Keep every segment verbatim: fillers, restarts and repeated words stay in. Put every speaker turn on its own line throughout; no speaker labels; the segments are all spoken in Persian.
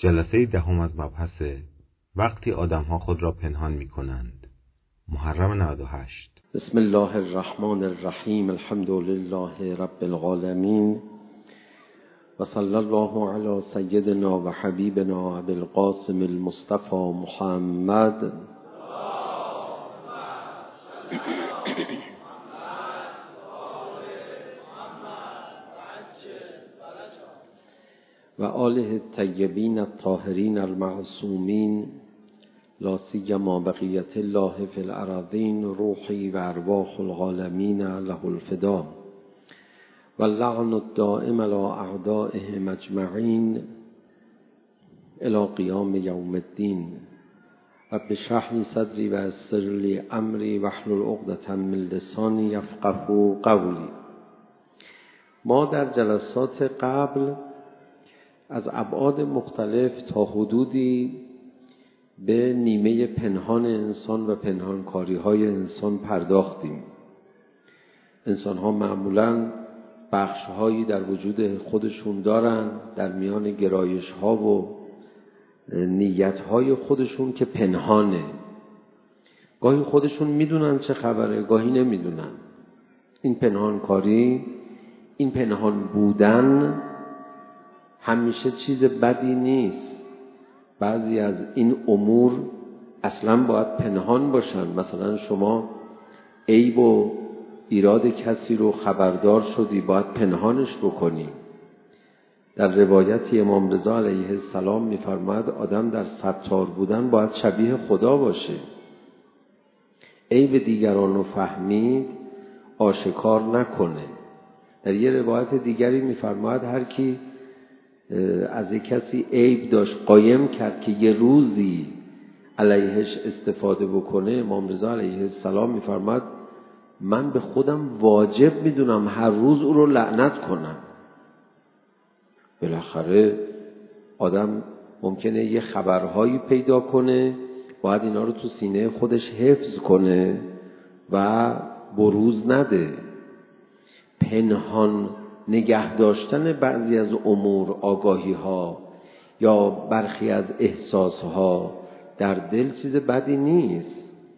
جلسه دهم از مبحث وقتی آدم‌ها خود را پنهان می‌کنند. محرم نود و هشت.
بسم الله الرحمن الرحیم. الحمد لله رب العالمین و صلی الله علی سیدنا و حبیبنا ابی القاسم المصطفى محمد و آله الطیبین الطاهرین المعصومین لا سیما بقیت الله فی الارضین روحی و ارواح العالمین له الفدا و اللعن الدائم علی اعدائهم اجمعین الی قیام یوم الدین. رب اشرح لی صدری و یسر لی امری واحلل عقدة من لسانی یفقهوا قولی. ما در جلسات قبل از ابعاد مختلف تا حدودی به نیمه پنهان انسان و پنهانکاری های انسان پرداختیم. انسان ها معمولاً بخش هایی در وجود خودشون دارن در میان گرایش ها و نیت های خودشون که پنهانه. گاهی خودشون میدونن چه خبره، گاهی نمیدونن. این پنهانکاری، این پنهان بودن همیشه چیز بدی نیست. بعضی از این امور اصلا باید پنهان باشن. مثلا شما عیب و ایراد کسی رو خبردار شدی، باید پنهانش بکنی. در روایتی امام رضا علیه السلام می‌فرماید آدم در ستار بودن باید شبیه خدا باشه. عیب دیگران رو فهمید آشکار نکنه. در یه روایت دیگری می‌فرماید هر کی از یک کسی عیب داشت قایم کرد که یه روزی علیهش استفاده بکنه، امام رضا علیه السلام می‌فرماید من به خودم واجب میدونم هر روز او رو لعنت کنم. بالاخره آدم ممکنه یه خبرهایی پیدا کنه، باید اینا رو تو سینه خودش حفظ کنه و بروز نده. پنهان نگه داشتن بعضی از امور، آگاهی ها یا برخی از احساس ها در دل چیز بدی نیست.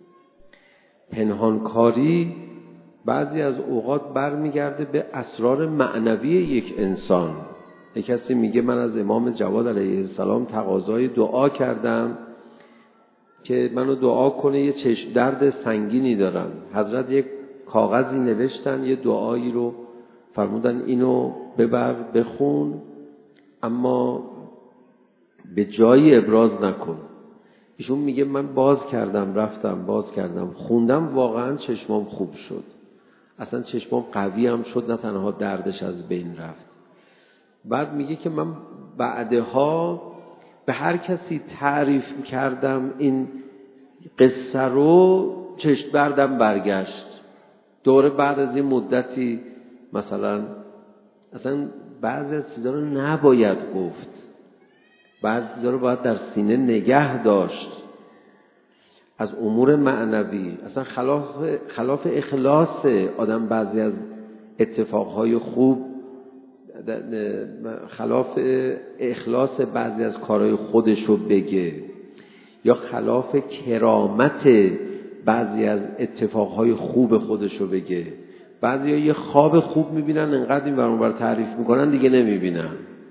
پنهانکاری بعضی از اوقات برمیگرده به اسرار معنوی یک انسان. یک کسی میگه من از امام جواد علیه السلام تقاضای دعا کردم که منو دعا کنه، یه چشم درد سنگینی دارم. حضرت یک کاغذی نوشتن، یه دعایی رو فرمودن اینو ببر بخون، اما به جایی ابراز نکن. ایشون میگه من باز کردم، رفتم باز کردم، خوندم، واقعا چشمام خوب شد. اصلا چشمام قوی هم شد، نه تنها دردش از بین رفت. بعد میگه که من بعدها به هر کسی تعریف کردم این قصه رو، چشم دردم برگشت. دوره بعد از این مدتی مثلا اصلا بعضی از چیزا رو نباید گفت، بعضی چیزا رو باید در سینه نگه داشت. از امور معنوی اصلا خلاف خلاف اخلاص آدم بعضی از اتفاقهای خوب، خلاف اخلاص بعضی از کارهای خودش رو بگه، یا خلاف کرامت بعضی از اتفاقهای خوب خودش رو بگه. بعضی ها یه خواب خوب میبینن، انقدر این برون بر تعریف میکنن دیگه نمیبینن.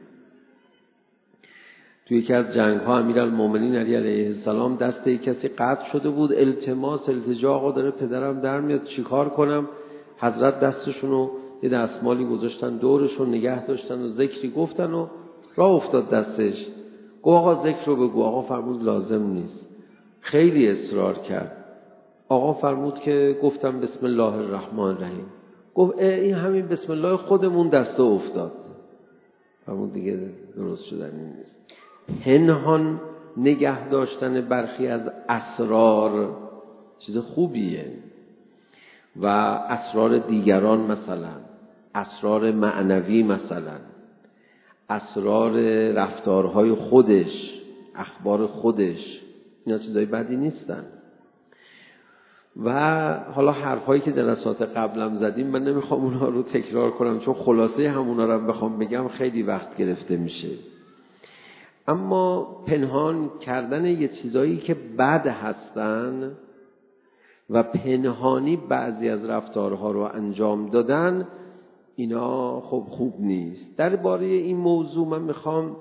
توی یکی از جنگ ها امیرالمومنین علی علیه السلام دست یک کسی قطع شده بود، التماس التجا، آقا داره پدرم در میاد چیکار کنم؟ حضرت دستشونو یه دستمالی گذاشتن دورشون نگه داشتن و ذکری گفتن و راه افتاد دستش. گفت آقا ذکر رو بگو. آقا فرمود لازم نیست. خیلی اصرار کرد. آقا فرمود که گفتم بسم الله الرحمن الرحیم. گفت این همین بسم الله خودمون دسته افتاد. فرمود دیگه درست شدن نیست. پنهان نگه داشتن برخی از اسرار چیز خوبیه، و اسرار دیگران، مثلا اسرار معنوی، مثلا اسرار رفتارهای خودش، اخبار خودش، اینا چیزای بدی نیستن. و حالا حرفایی که جلسات قبلم زدیم من نمیخوام اونها رو تکرار کنم، چون خلاصه همونا رو بخوام بگم خیلی وقت گرفته میشه. اما پنهان کردن یه چیزایی که بد هستن و پنهانی بعضی از رفتارها رو انجام دادن، اینا خب خوب نیست. درباره این موضوع من میخوام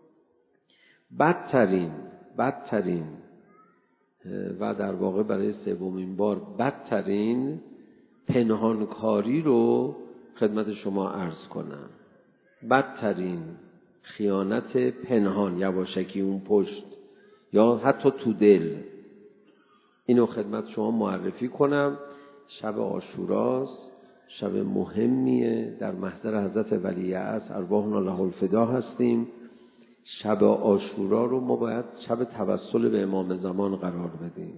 بدترین بدترین و در واقع برای سومین بار بدترین پنهانکاری رو خدمت شما عرض کنم. بدترین خیانت پنهان، یواشکی اون پشت یا حتی تو دل، اینو خدمت شما معرفی کنم. شب عاشوراست، شب مهمیه، در محضر حضرت ولیعصر ارواحنا له الفدا هستیم. شب عاشورا رو ما باید شب توسل به امام زمان قرار بدیم،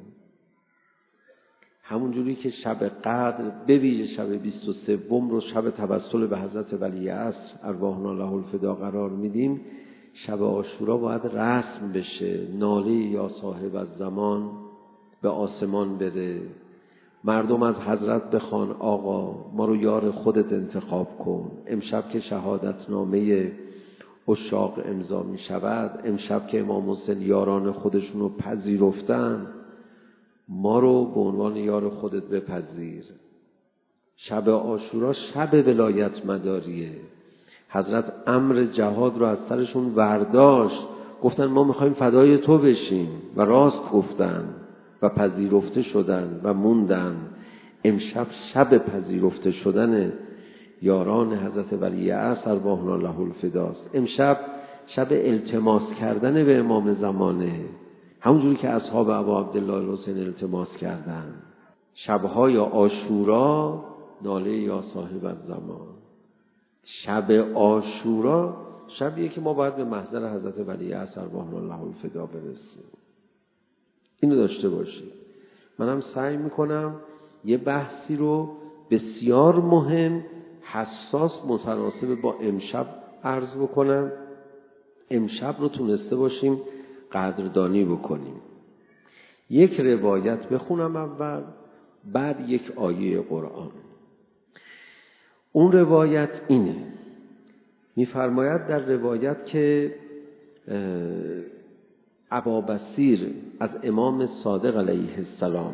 همون جوری که شب قدر به ویژه شب بیست و سوم رو شب توسل به حضرت ولیعصر ارواحنا له الفدا قرار میدیم. شب عاشورا باید رسم بشه، ناله یا صاحب الزمان به آسمان بره، مردم از حضرت بخوان آقا ما رو یار خودت انتخاب کن. امشب که شهادت نامه عشاق امضا می شود، امشب که امام حسین یاران خودشون رو پذیرفتن، ما رو به عنوان یار خودت بپذیر. شب عاشورا شب ولایت مداریه. حضرت امر جهاد رو از سرشون ورداشت، گفتن ما میخوایم فدای تو بشیم و راست گفتن و پذیرفته شدن و موندن. امشب شب پذیرفته شدن یاران حضرت ولیعصر ارواحنا له الفداست. امشب شب التماس کردن به امام زمانه، همونجوری که اصحاب ابا عبدالله الحسین التماس کردن. شبهای عاشورا ناله یا صاحب الزمان. شب عاشورا شبیه که ما باید به محضر حضرت ولیعصر ارواحنا له الفدا برسیم. اینو داشته باشید. منم سعی میکنم یه بحثی رو بسیار مهم، حساس، متناسب با امشب عرض بکنم. امشب رو تونسته باشیم قدردانی بکنیم. یک روایت بخونم اول، بعد یک آیه قرآن. اون روایت اینه، میفرماید در روایت که ابابصیر از امام صادق علیه السلام،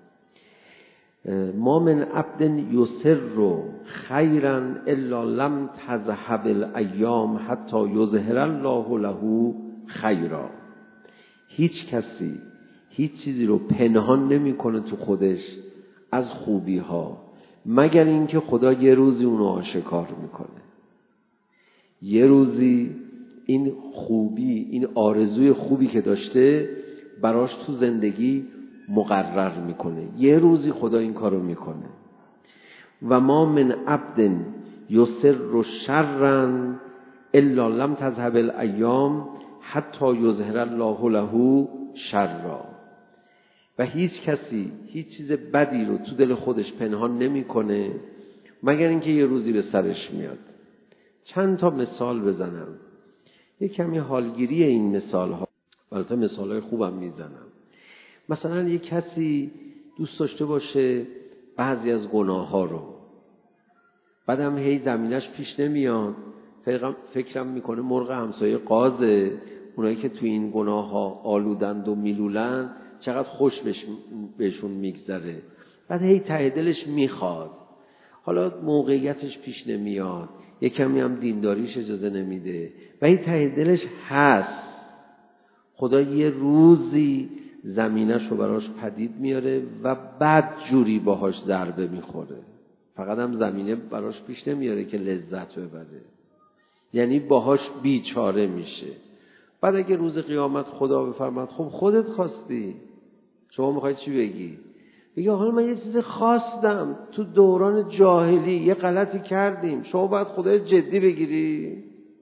ما من عبد یسر خیرا الا لم تذهب الایام حتی یظهر الله له خیرا. هیچ کسی هیچ چیزی رو پنهان نمیکنه تو خودش از خوبی ها مگر اینکه خدا یه روزی اونو آشکار میکنه. یه روزی این خوبی، این آرزوی خوبی که داشته براش تو زندگی مقرر میکنه. یه روزی خدا این کارو میکنه. و ما من عبد یسر شرا الا لم تذهب الایام حتی یظهر الله له شرا. و هیچ کسی هیچ چیز بدی رو تو دل خودش پنهان نمیکنه مگر اینکه یه روزی به سرش میاد. چند تا مثال بزنم، یک کمی حالگیری این مثال ها، البته مثال های خوبم میزنم. مثلا یک کسی دوست داشته باشه بعضی از گناه ها رو، بعدم هی زمینش پیش نمیاد، فکرم میکنه مرغ همسایه قازه، اونایی که تو این گناه ها آلودند و میلولند چقدر خوش بهشون میگذره. بعد هی ته دلش میخواد، حالا موقعیتش پیش نمیاد، یک کمی هم دینداریش اجازه نمیده و هی ته دلش هست. خدا یه روزی زمینش رو براش پدید میاره و بعد جوری باهاش ضربه میخوره. فقط هم زمینه براش پیش نمیاره که لذت ببره، یعنی باهاش بیچاره میشه. بعد اگه روز قیامت خدا بفرماد خب خودت خواستی، شما میخوای چی بگی؟ بگی آقا من یه چیز خواستم، تو دوران جاهلی یه غلطی کردیم، شما باید خدای جدی بگیری؟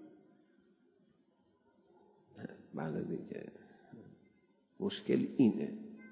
بله دیگه، مشکل اینه.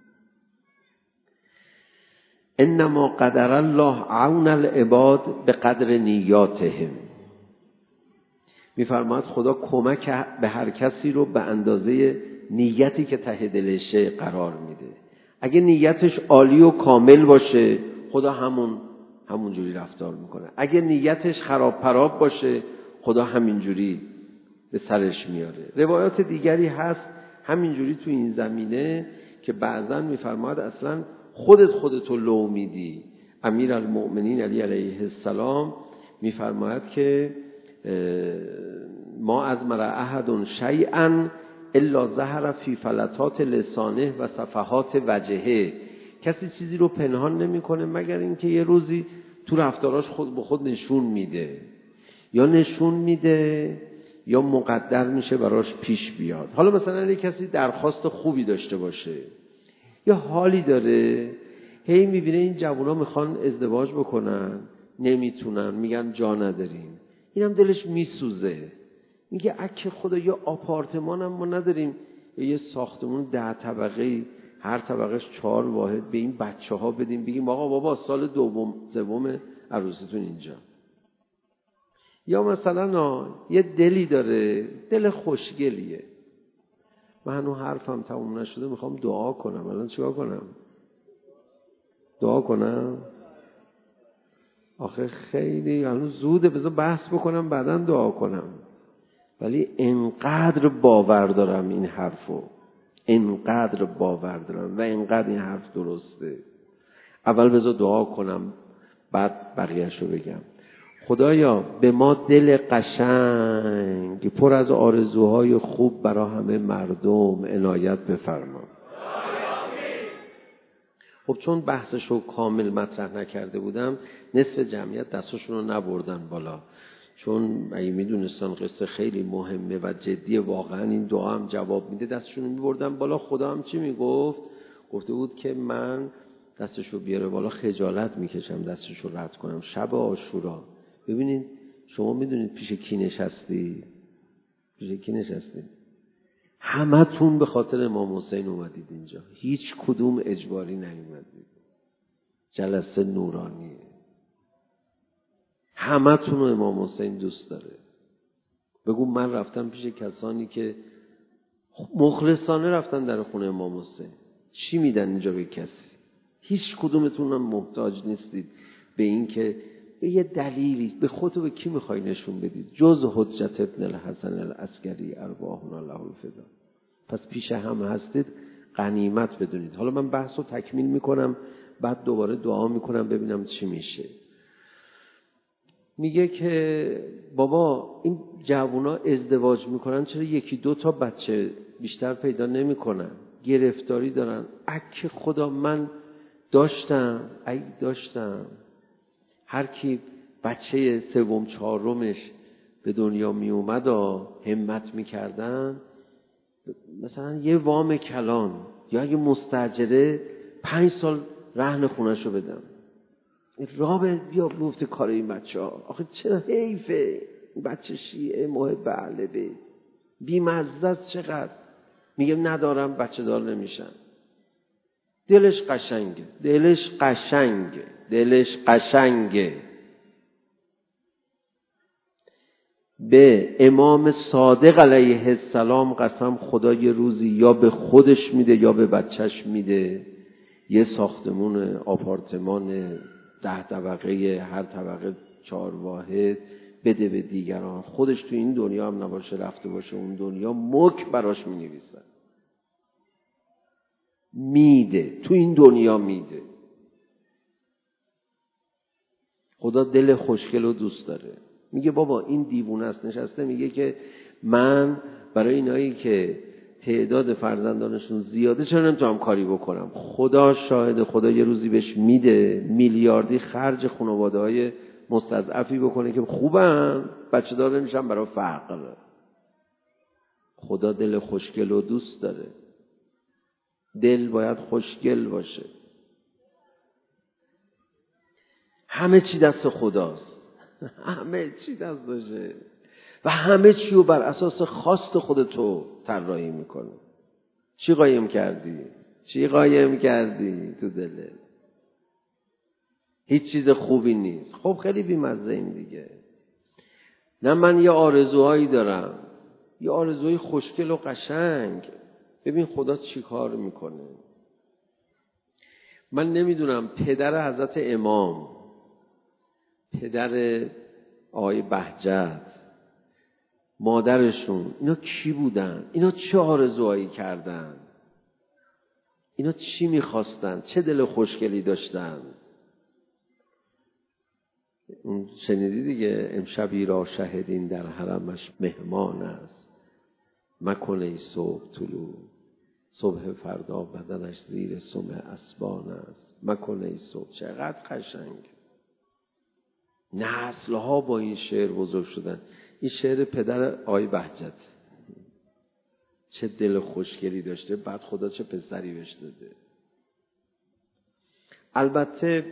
انما قدر الله عون العباد به قدر نیاتهم. میفرماید خدا کمک به هر کسی رو به اندازه نیتی که ته دلشه قرار میده. اگه نیتش عالی و کامل باشه خدا همون همون جوری رفتار میکنه. اگه نیتش خراب پراب باشه خدا همین جوری به سرش میاره. روایات دیگری هست همینجوری تو این زمینه که بعضا میفرماد اصلا خودت خودتو لو میدی. امیر المؤمنین علی علیه السلام میفرماید که ما از مرا احد شیئا الا ظهر فی فلتات لسانه و صفحات وجهه. کسی چیزی رو پنهان نمیکنه مگر اینکه یه روزی تو رفتاراش خود به خود نشون میده، یا نشون میده یا مقدر میشه براش پیش بیاد. حالا مثلا یه کسی درخواست خوبی داشته باشه، یا حالی داره، هی میبینه این جوونا میخوان ازدواج بکنن نمیتونن، میگن جا نداریم، اینم دلش میسوزه، میگه اگه خدا یا آپارتمان هم ما نداریم یا یه ساختمون ده طبقه هر طبقهش چهار واحد به این بچه ها بدیم، بگیم آقا بابا سال دوم سوم عروسیتون اینجا. یا مثلا یه دلی داره، دل خوشگلیه، من هنوز حرفم تموم نشده میخوام دعا کنم، الان چیکار کنم؟ دعا کنم؟ آخه خیلی هنوز زوده، بذار بحث بکنم بعداً دعا کنم. ولی انقدر باور دارم این حرفو، انقدر باور دارم و انقدر این حرف درسته. اول بذار دعا کنم بعد بقیه‌شو بگم. خدایا به ما دل قشنگ پر از آرزوهای خوب برای همه مردم عنایت بفرما. خب چون بحثشو کامل مطرح نکرده بودم، نصف جمعیت دستشون رو نبردن بالا، چون اگه میدونستان قصه خیلی مهمه و جدیه واقعا این دعا هم جواب میده دستشون رو میبردن بالا. خدا هم چی میگفت؟ گفته بود که من دستشو بیاره بالا خجالت میکشم دستشو رد کنم. شب عاشورا ببینید، شما میدونید پیش کی نشستی؟ پیش کی نشستی؟ همه تون به خاطر امام حسین اومدید اینجا، هیچ کدوم اجباری نیومدید. جلسه نورانیه، همه تون رو امام حسین دوست داره. بگو من رفتم پیش کسانی که مخلصانه رفتن در خونه امام حسین، چی میدن اینجا به کسی؟ هیچ کدومتون هم محتاج نیستید به این که به یه دلیلی به خودتو به کی میخوای نشون بدید جز حجت ابن الحسن العسکری ارواحنا له الفدا. پس پیش هم هستید غنیمت بدونید. حالا من بحث رو تکمیل میکنم بعد دوباره دعا میکنم ببینم چی میشه. میگه که بابا این جوونا ازدواج میکنن چرا یکی دو تا بچه بیشتر پیدا نمیکنن؟ گرفتاری دارن. اگه خدا من داشتم، اگه داشتم هر کی بچه سوم چهارمش به دنیا می اومد و همت میکردن، مثلا یه وام کلان یا اگه مستاجره پنج سال رهن خونهشو بدم، راه بیا گفته کار این بچه ها. آخه چرا حیفه، بچه شیعه محب اهل بیت بی‌مزه است چقدر. میگه ندارم بچه دار نمیشن. دلش قشنگه، دلش قشنگه، دلش قشنگه. به امام صادق علیه السلام قسم خدا یه روزی یا به خودش میده یا به بچهش میده یه ساختمون آپارتمان ده طبقه هر طبقه چهار واحد بده به دیگران، خودش تو این دنیا هم نباشه رفته باشه اون دنیا، مک براش می نویسن. میده تو این دنیا میده. خدا دل خوشگل رو دوست داره. میگه بابا این دیوونه است نشسته میگه که من برای اینایی که تعداد فرزندانشون زیاده چرا نمیتونم کاری بکنم؟ خدا شاهد، خدا یه روزی بهش میده میلیاردی خرج خانواده‌های مستضعفی بکنه که خوبن بچه دار نمیشن برای فقر. خدا دل خوشگل رو دوست داره. دل باید خوشگل باشه. همه چی دست خداست، همه چی دستشه و همه چی رو بر اساس خواست خودتو طراحی میکنه. چی قایم کردی؟ چی قایم کردی تو دلت؟ هیچ چیز خوبی نیست. خب خیلی بی‌مزه این دیگه. نه من یه آرزوهایی دارم، یه آرزوی خوشگل و قشنگ. ببین خدا چی کار میکنه. من نمیدونم پدر حضرت امام، پدر آقای بهجت، مادرشون، اینا کی بودن؟ اینا چه آرزوهایی کردن؟ اینا چی میخواستن؟ چه دل خوشگلی داشتن؟ اون شنیدی دیگه، امشبی را شهدین در حرمش مهمان است، مکنه ای صبح طلوع، صبح فردا بدنش زیر سم اسبان است، مکنه ای صبح. چقدر قشنگ. نسلها با این شعر بزرگ شدن. این شعر پدر آقای بهجت، چه دل خوشگلی داشته، بعد خدا چه پسری بهش داده. البته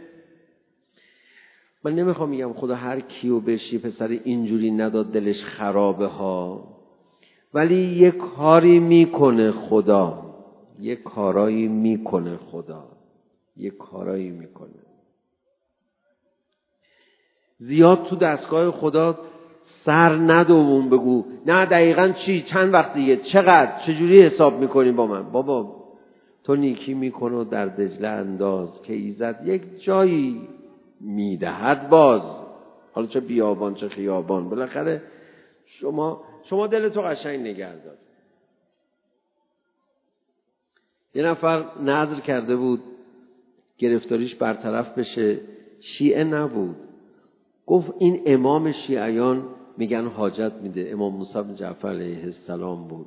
من نمیخوام میگم خدا هر کیو بهش یه پسر اینجوری نداد دلش خرابه ها، ولی یک کاری میکنه خدا، یک کارایی میکنه خدا، یک کارایی میکنه. زیاد تو دستگاه خدا سر ندوون بگو نه دقیقاً چی، چند وقت دیگه، چقدر، چجوری حساب میکنی با من. بابا تو نیکی میکنه و در دجله انداز که ایزد یک جایی میدهد باز. حالا چه بیابان چه خیابان، بالاخره شما شما دلتو قشنگ نگه دار. یه نفر نذر کرده بود گرفتاریش برطرف بشه، شیعه نبود. گفت این امام شیعیان میگن حاجت میده، امام موسی بن جعفر علیه السلام بود.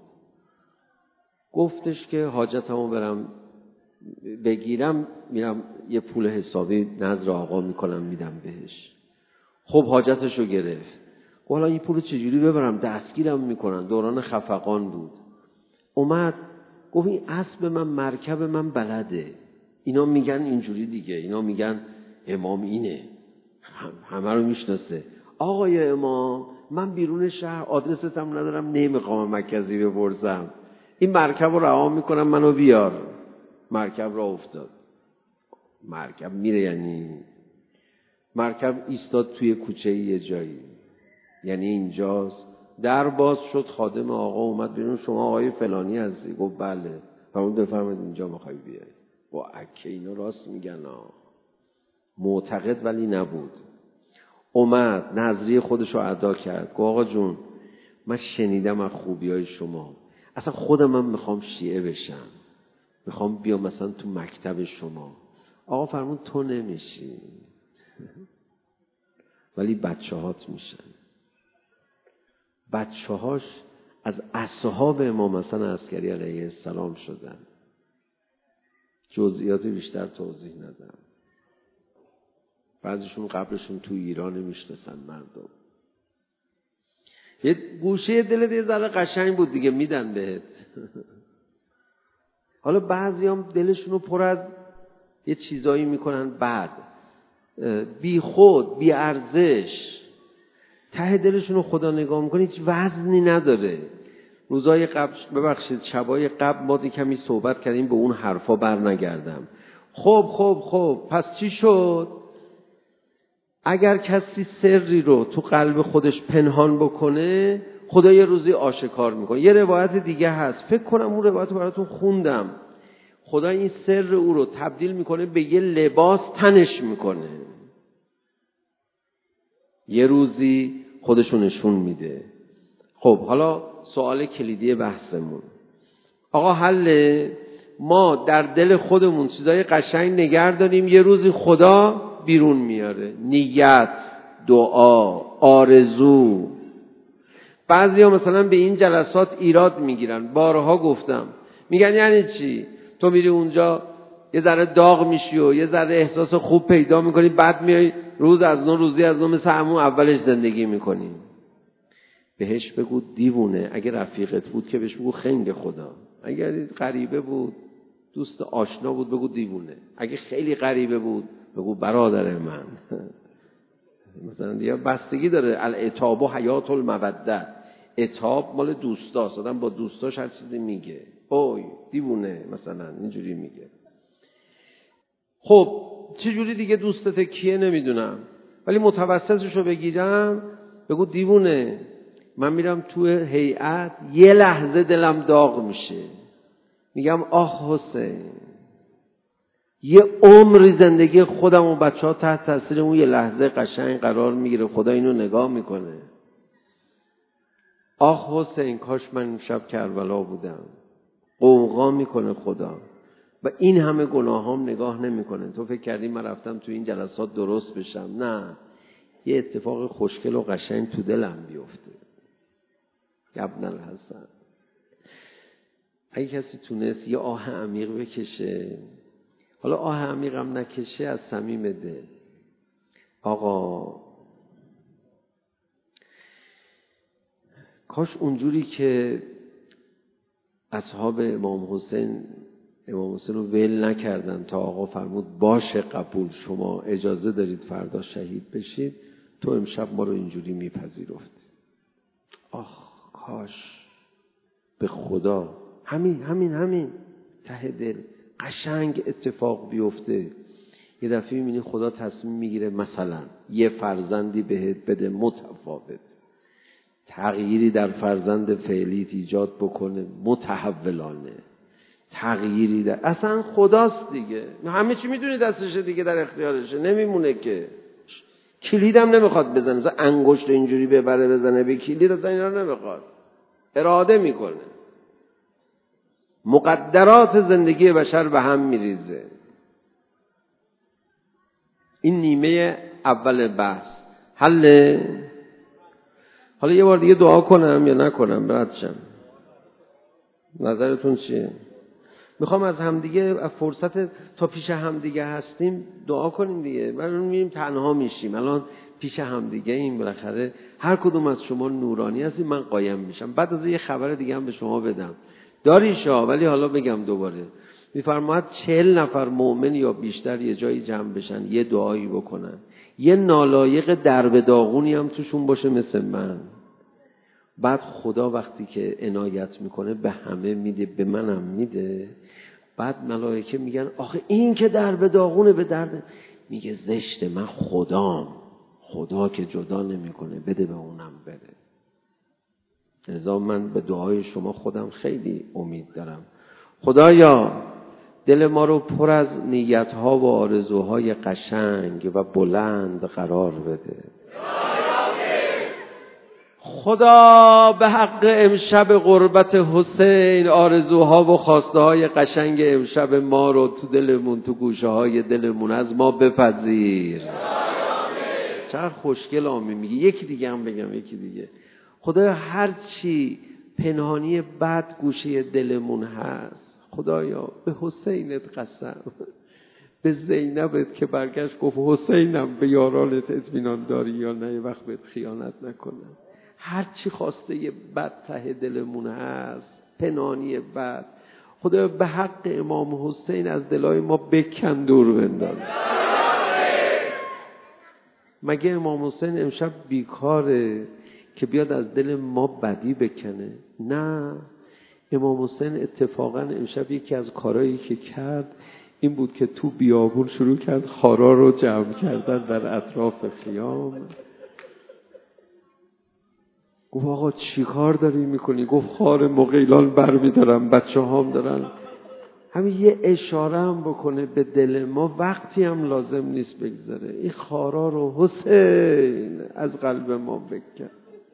گفتش که حاجتمو برم بگیرم میرم یه پول حسابی نذر آقا میکنم میدم بهش. خب حاجتشو گرفت. گفت حالا این پولو چجوری ببرم، دستگیرم میکنن. دوران خفقان بود. اومد گفت این اسب من مرکب من بلده، اینا میگن اینجوری دیگه، اینا میگن امام اینه، همه رو میشناسه. آقای امام من بیرون شهر آدرستم ندارم، نمیخوام مرکزی بپرسم، این مرکب رو رها میکنم منو بیار. مرکب را افتاد. مرکب میره یعنی مرکب ایستاد توی کوچه یه جایی، یعنی اینجاست. در باز شد، خادم آقا اومد بیرون، شما آقای فلانی هستی؟ گفت بله. فرمود بفرمایید اینجا میخوای بیای. با اکه اینا راست میگن ها. معتقد ولی نبود. اومد نظریه خودشو ادا کرد. گفت آقا جون من شنیدم از خوبیای شما، اصلا خودم من میخوام شیعه بشم، میخوام بیام مثلا تو مکتب شما. آقا فرمود تو نمیشی ولی بچه هات میشن. بچه هاش از اصحاب امام حسن عسکری علیه السلام شدن. جزئیات بیشتر توضیح ندم. بعضیشون قبلشون تو ایران میشناسن مردم. یه گوشه دلت یه ذره قشنگ بود دیگه میدن بهت. حالا بعضی هم دلشونو پر از یه چیزایی میکنن بعد بی خود بی ارزش، ته دلشونو خدا نگاه میکنه هیچ وزنی نداره. روزای قبل ببخشید شبای قبل ما کمی صحبت کردیم، به اون حرفا بر نگردم. خب خب خب پس چی شد؟ اگر کسی سری رو تو قلب خودش پنهان بکنه خدا یه روزی آشکار میکنه. یه روایت دیگه هست، فکر کنم اون روایت رو براتون خوندم، خدا این سر او رو تبدیل میکنه به یه لباس تنش میکنه، یه روزی خودشو نشون میده. خب حالا سوال کلیدی بحثمون، آقا حل ما در دل خودمون چیزای قشنگ نگه داریم، یه روزی خدا بیرون میاره. نیت، دعا، آرزو. بعضی ها مثلا به این جلسات ایراد میگیرن، بارها گفتم، میگن یعنی چی؟ تو میری اونجا یه ذره داغ میشی و یه ذره احساس خوب پیدا میکنی، بعد میای روز از نو روزی از نو مثل همون اولش زندگی میکنی. بهش بگو دیوونه. اگه رفیقت بود که بهش بگو خنگ خدا. اگر غریبه بود، دوست آشنا بود، بگو دیوونه. اگه خیلی غریبه بود بگو برادر من. مثلا دیگه بستگی داره. العتاب و حیات المودة. عتاب مال دوستاست، آدم با دوستاش هر چیزی میگه. اوی دیوونه مثلا اینجوری میگه. خب چجوری دیگه دوستت کیه نمیدونم، ولی متوسطشو بگیرم بگو دیوونه. من میرم تو هیئت یه لحظه دلم داغ میشه، میگم آخ حسین، یه عمری زندگی خودم و بچه ها تحت تاثیر اون یه لحظه قشنگ قرار میگیره. خدا اینو نگاه میکنه. آخ حسین کاش من شب کربلا بودم. قوقا میکنه خدا و این همه گناهام نگاه نمیکنه. تو فکر کردی من رفتم تو این جلسات درست بشم؟ نه، یه اتفاق خوشگل و قشنگ تو دلم بیفته. ابن الحسن، اگه کسی تونست یه آه عمیق بکشه، حالا آه عمیق هم نکشه، از صمیم دل، آقا کاش اونجوری که اصحاب امام حسین امام حسین رو ول نکردن تا آقا فرمود باشه قبول، شما اجازه دارید فردا شهید بشید، تو امشب ما رو اینجوری میپذیرفتی. آخ کاش به خدا همین همین همین ته دل قشنگ اتفاق بیفته. یه دفعه میبینی خدا تصمیم میگیره مثلا یه فرزندی بهت بده متفاوت، تغییری در فرزند فعلیت ایجاد بکنه متحولانه، تغییری در اصلا خداست دیگه، همه چی میدونی دستشه دیگه، در اختیارشه، نمیمونه که. کلیدم نمیخواد بزنه، مثلا انگشت اینجوری ببره بزنه به کلید، اصلا اینا نمیخواد، اراده میکنه. مقدرات زندگی بشر به هم میریزه. این نیمه اول بحث حل. حالا یه بار دیگه دعا کنم یا نکنم براتشم؟ نظرتون چیه؟ میخوام از همدیگه فرصت تا پیش همدیگه هستیم دعا کنیم دیگه. بعد میریم تنها میشیم، الان پیش همدیگه این بالاخره هر کدوم از شما نورانی هستیم، من قایم میشم. بعد از یه خبر دیگه هم به شما بدم داریشا، ولی حالا بگم دوباره. میفرماید چهل نفر مؤمن یا بیشتر یه جایی جمع بشن، یه دعایی بکنن، یه نالایق درب داغونی هم توشون باشه مثل من. بعد خدا وقتی که عنایت میکنه به همه میده، به منم میده. بعد ملائکه میگن آخه این که درب داغونه به درد، میگه زشته، من خدام، خدا که جدا نمیکنه، بده به اونم بده. لذا من به دعای شما خودم خیلی امید دارم. خدایا دل ما رو پر از نیت‌ها و آرزوهای قشنگ و بلند قرار بده. خدا به حق امشب قربت حسین آرزوها و خواسته های قشنگ امشب ما رو تو دلمون، تو گوشه های دلمون از ما بپذیر. چقدر خوشگل آمی میگه. یکی دیگه هم بگم، یکی دیگه. خدایا هر چی پنهانی بد گوشه دلمون هست، خدایا به حسینت قسم، به زینبت که برگشت گفت حسینم به یارانت اطمینان داری یا نه، یه وقت بهت خیانت نکنم. هر چی خواسته یه بد ته دلمون هست، پنهانی بد، خدایا به حق امام حسین از دلای ما بکن، دور بنداز. مگه امام حسین امشب بیکاره که بیاد از دل ما بدی بکنه؟ نه، امام حسین اتفاقا امشب یکی از کارهایی که کرد این بود که تو بیابون شروع کرد خارا رو جمع کردن در اطراف خیام. گفت آقا چی کار داری میکنی؟ گفت خار مغیلان بر میدارم، بچه هام دارن. همین یه اشاره هم بکنه به دل ما، وقتی هم لازم نیست بگذاره. این خارا رو حسین از قلب ما بکن.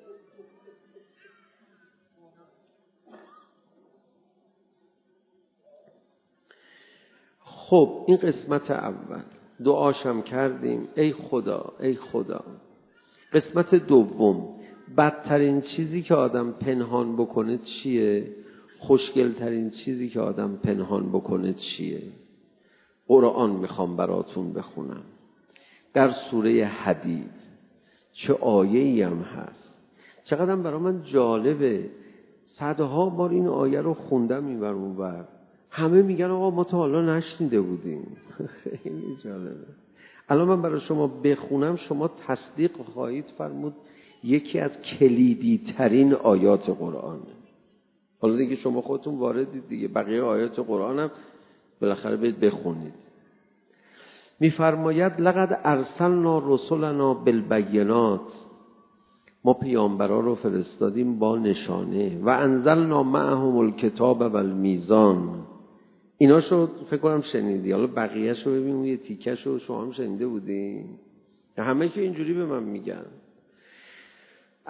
خب این قسمت اول دعاشم کردیم، ای خدا ای خدا. قسمت دوم، بدترین چیزی که آدم پنهان بکنه چیه؟ خوشگلترین چیزی که آدم پنهان بکنه چیه؟ قرآن میخوام براتون بخونم در سوره حدید. چه آیه‌ای هم هست، چقدر برای من جالبه. صدها بار این آیه رو خوندم این ور اون ور، همه میگن آقا ما تا حالا نشنیده بودیم. خیلی جالبه. الان من برای شما بخونم، شما تصدیق خواهید فرمود یکی از کلیدی ترین آیات قرآنه. حالا دیگه شما خودتون واردید دیگه، بقیه آیات قرآن هم بالاخره باید بخونید. میفرماید لقد ارسلنا رسلنا بالبینات، ما پیامبرا رو فرستادیم با نشانه، و انزلنا معهم الکتاب والمیزان. اینا شو فکر کنم شنیدی، حالا بقیه شو ببین، یه تیکه شو شما هم شنیده بودین. همه که اینجوری به من میگن.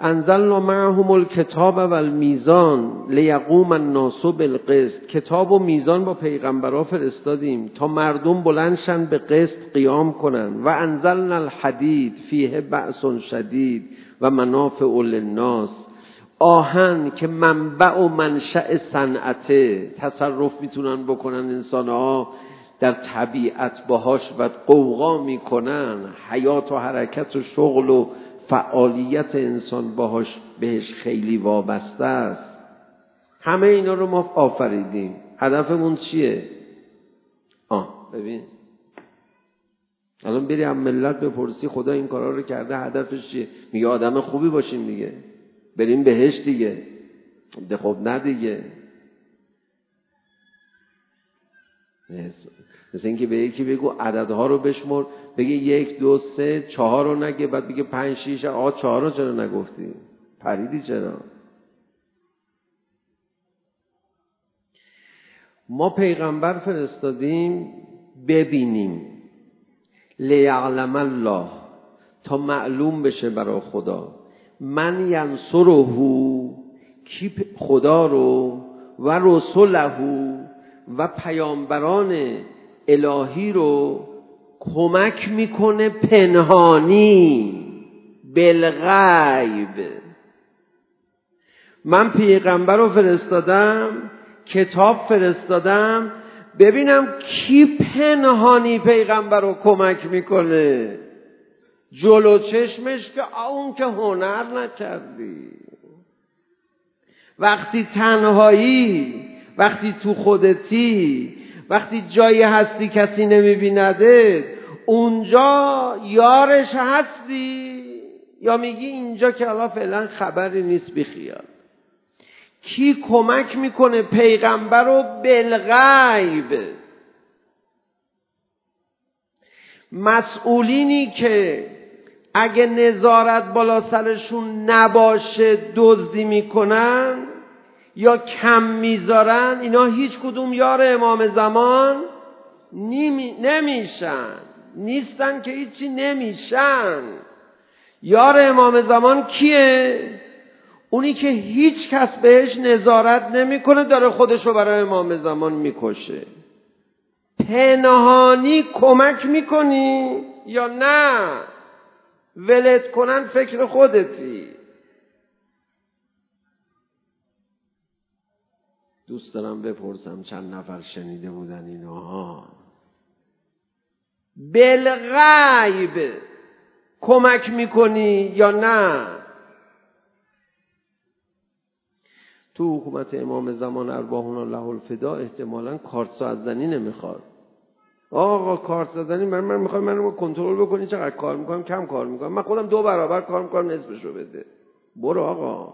انزلنا معهم الکتاب و المیزان لیقوم الناس بالقسط. کتاب و میزان با پیغمبرا فرستادیم تا مردم بلندشن به قسط قیام کنن. و انزلنا الحدید فیه بأس شدید و منافع للناس. آهن که منبع و منشأ صنعته، تصرف میتونن بکنن انسانها در طبیعت باهاش و قوقا میکنن، حیات و حرکت و شغل و فعالیت انسان باهاش بهش خیلی وابسته است. همه اینا رو ما آفریدیم. هدفمون چیه؟ آه ببین الان بری هم ملت بپرسی خدا این کارا رو کرده هدفش چیه؟ میگه آدم خوبی باشیم دیگه، بریم بهش دیگه. ده خب نه دیگه. مثل اینکه به یکی بگو عددها رو بشمر، بگه یک دو سه چهار رو نگه، بعد بگه پنج شیش. آقا چهار رو چرا نگفتی؟ پریدی چرا؟ ما پیغمبر فرستادیم ببینیم، لیعلم الله، تا معلوم بشه برای خدا، من ینصره، کی خدا رو، و رسوله، و پیامبران الهی رو کمک میکنه پنهانی، بالغیب. من پیغمبر رو فرستادم، کتاب فرستادم، ببینم کی پنهانی پیغمبر رو کمک میکنه. جلو چشمش که اون که هنر نکردی. وقتی تنهایی، وقتی تو خودتی، وقتی جایی هستی کسی نمیبیندت، اونجا یارش هستی یا میگی اینجا که الان فعلا خبری نیست بیخیال. کی کمک میکنه پیغمبر رو؟ بالغیب. مسئولینی که اگه نظارت بالا سرشون نباشه دزدی میکنن یا کم میذارن، اینا هیچ کدوم یار امام زمان نمی... نمیشن. نیستن که هیچی نمیشن. یار امام زمان کیه؟ اونی که هیچ کس بهش نظارت نمیکنه، داره خودشو برای امام زمان میکشه. پنهانی کمک میکنی یا نه؟ ولت کنن فکر خودتی. دوست دارم بپرسم چند نفر شنیده بودن اینا؟ بالغیب کمک میکنی یا نه؟ تو حکومت امام زمان ارواحنا الله الفدا احتمالاً کارت ساعت‌زنی نمیخواد. آقا کارت زدنی من من میخوام منو کنترل بکنی چقدر کار میکنم، کم کار میکنم، من خودم دو برابر کار میکنم، نصفشو بده. برو آقا.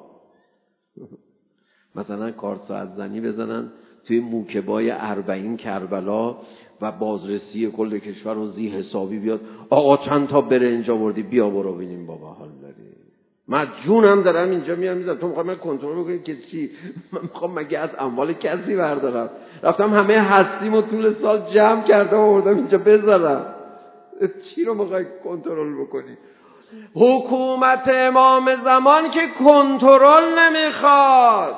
مثلا کارت ساعت زنی بزنن توی موکبای اربعین کربلا و بازرسی کل کشور رو زی حسابی بیاد، آقا چند تا برنج آوردی بیا برو ببینیم بابا حال داری. من جونم دارم اینجا میام میذارم، تو میخوای من کنترل بکنی که چی؟ من میخوام مگه از اموال کسی بردارم؟ رفتم همه هستیمو طول سال جمع کردم آوردم اینجا بذارم. چی رو میخوای کنترل بکنی؟ حکومت امام زمان که کنترل نمیخواد.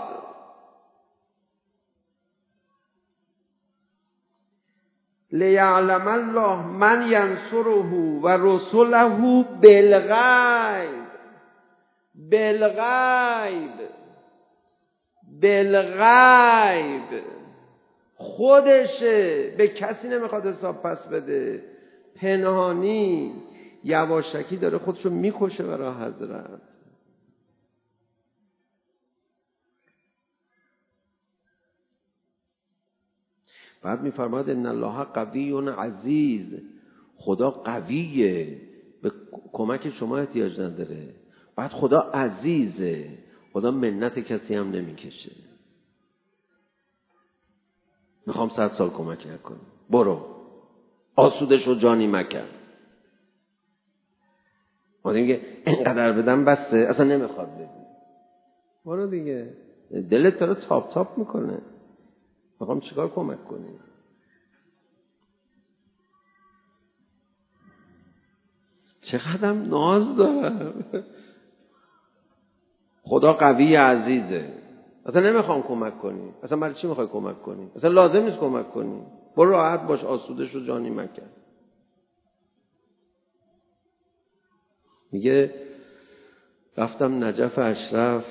لیعلم الله من ینصره و رسوله بالغیب. بالغیب بالغیب خودشه، به کسی نمیخواد حساب پس بده. پنهانی یواشکی داره خودشو میکشه برای حضرت. بعد میفرماد ان الله قوی عزیز، خدا قویه، به کمک شما احتیاج نداره. بعد خدا عزیزه، خدا منت کسی هم نمیکشه. میخوام صد سال کمک نکنم، برو آسوده شو جانی مکن. آدم میگه اینقدر بدم بسته، اصلا نمیخواد بدی، برو دیگه. دلت داره تاپ تاپ میکنه، میخوام چیکار کمک کنی؟ چقدرم ناز دارم. خدا قوی عزیزه، اصلا نمیخوام کمک کنی، اصلا برای چی میخوای کمک کنی؟ اصلا لازم نیست کمک کنی، برو راحت باش، آسوده شو، جانی مکن. میگه رفتم نجف اشرف،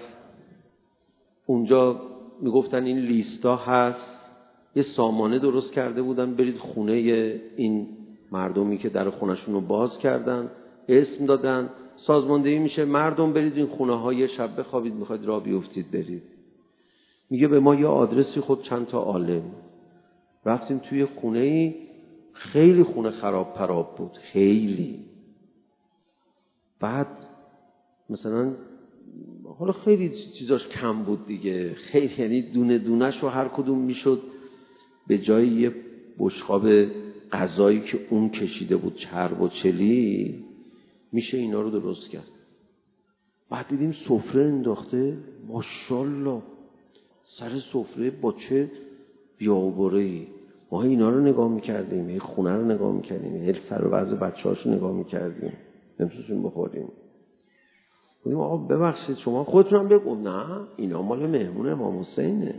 اونجا میگفتن این لیستا هست، یه سامانه درست کرده بودن، برید خونه این مردمی که در خونشون رو باز کردن، اسم دادن، سازماندهی میشه، مردم برید این خونه های شب بخوابید، میخواید راه بیفتید برید. میگه به ما یه آدرسی خود چند تا عالم، رفتیم توی خونه ای، خیلی خونه خراب پراب بود، خیلی. بعد مثلا حالا خیلی چیزاش کم بود دیگه، خیلی، یعنی دونه دونه‌ش رو هر کدوم میشد به جای یه بشقاب غذایی که اون کشیده بود، چرب و چلی، میشه اینا رو درست کرد. بعد دیدیم سفره انداخته، ماشاءالله سر سفره با چه بیابره‌ای. ما اینا رو نگاه میکردیم، این خونه رو نگاه میکردیم، این سر و وضع بچه‌هاش رو نگاه میکردیم، نمی‌تونستیم بخوریم. گفتیم آقا ببخشید شما خودتون هم بگو. نه اینا مال مهمون امام حسینه.